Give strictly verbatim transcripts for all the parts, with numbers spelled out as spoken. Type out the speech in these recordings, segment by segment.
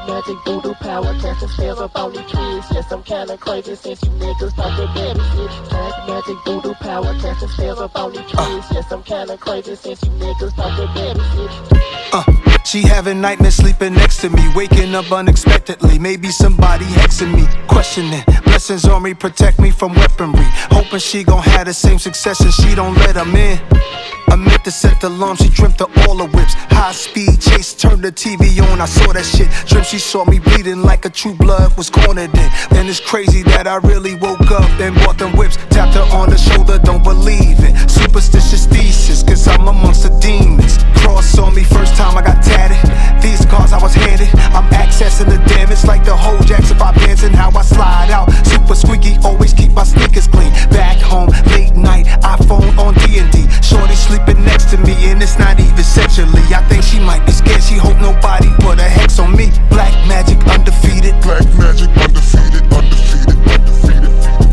magic voodoo power, casting spells up on these kids. Yes, I'm kinda crazy since you niggas talk the baby shit. Black magic voodoo power, casting spells up on these kids. Yes, I'm kinda crazy since you niggas talk the baby shit. Uh, she having nightmares sleeping next to me, waking up unexpectedly. Maybe somebody hexing me, questioning. Blessings on me, protect me from weaponry. Hoping she gon' have the same success and she don't let them in. I meant to set the alarm, she dreamt of all the whips. High speed chase, turned the T V on, I saw that shit. Dreamt she saw me bleeding like a true blood was cornered in. Then it's crazy that I really woke up and bought them whips. Tapped her on the shoulder, don't believe it. Superstitious thesis, cause I'm amongst the demons. Cross on me, first time I got tatted. These cards I was handed, I'm accessing the damage like the whole jacks if I dance and how I slide out. Super squeaky, always keep my sneakers clean. Back home, late night, iPhone on D and D. Shorty sleeping next to me and it's not even sexually. I think she might be scared, she hope nobody put a hex on me. Black magic undefeated. Black magic undefeated, undefeated, undefeated.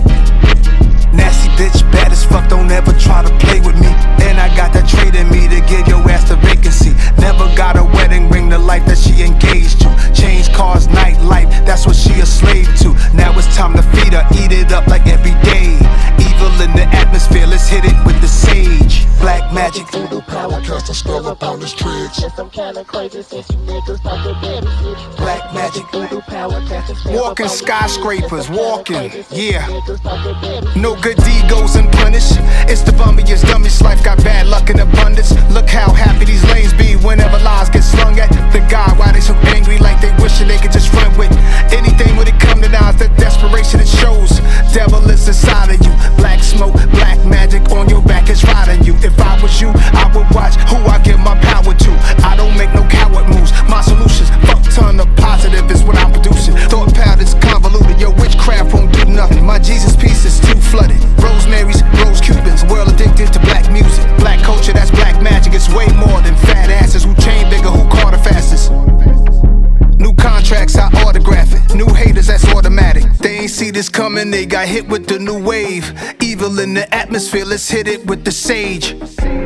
Nasty bitch, bad as fuck, don't ever try to play with me. And I got that trait in me to give your ass the vacancy. Never got a wedding ring, the life that she engaged to. Change cars, nightlife, that's what she a slave to. Now it's time to feed her, eat it up like every day. Evil in the atmosphere, let's hit it with the sage. Black magic voodoo power, Cast a spell upon his tricks. yes, I'm kinda crazy since you niggas talk the baby shit. Black magic voodoo power, casting spells up Walking on these skyscrapers, kids. Yes, I'm kinda walking, crazy since yeah. you niggas talk the baby shit. No good deed goes unpunished. It's the bummiest, dumbest life, got bad luck in abundance. Look how happy these lanes be whenever lies get slung at the guy. Why they so angry like they wishing they could just run with anything when it come to now. It's the desperation it shows. Devil is inside of you. Black smoke, black magic on your back is riding you. If I was you, I would watch who I give my power to. I don't make no coward moves. My solutions, fuck ton of positive is what I'm producing. Thought patterns convoluted, your witchcraft won't do nothing. My Jesus piece is too flooded. Rosemary's, rose Cubans, world addicted to black music. Black culture, that's black magic. It's way more than fat asses who chain bigger, who caught the fastest. New contracts, I autograph it. New haters, that's automatic. They ain't see this coming, they got hit with the new wave. Evil in the atmosphere, let's hit it with the sage.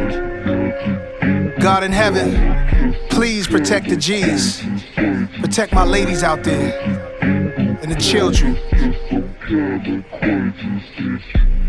God in heaven, please protect the G's. Protect my ladies out there and the children.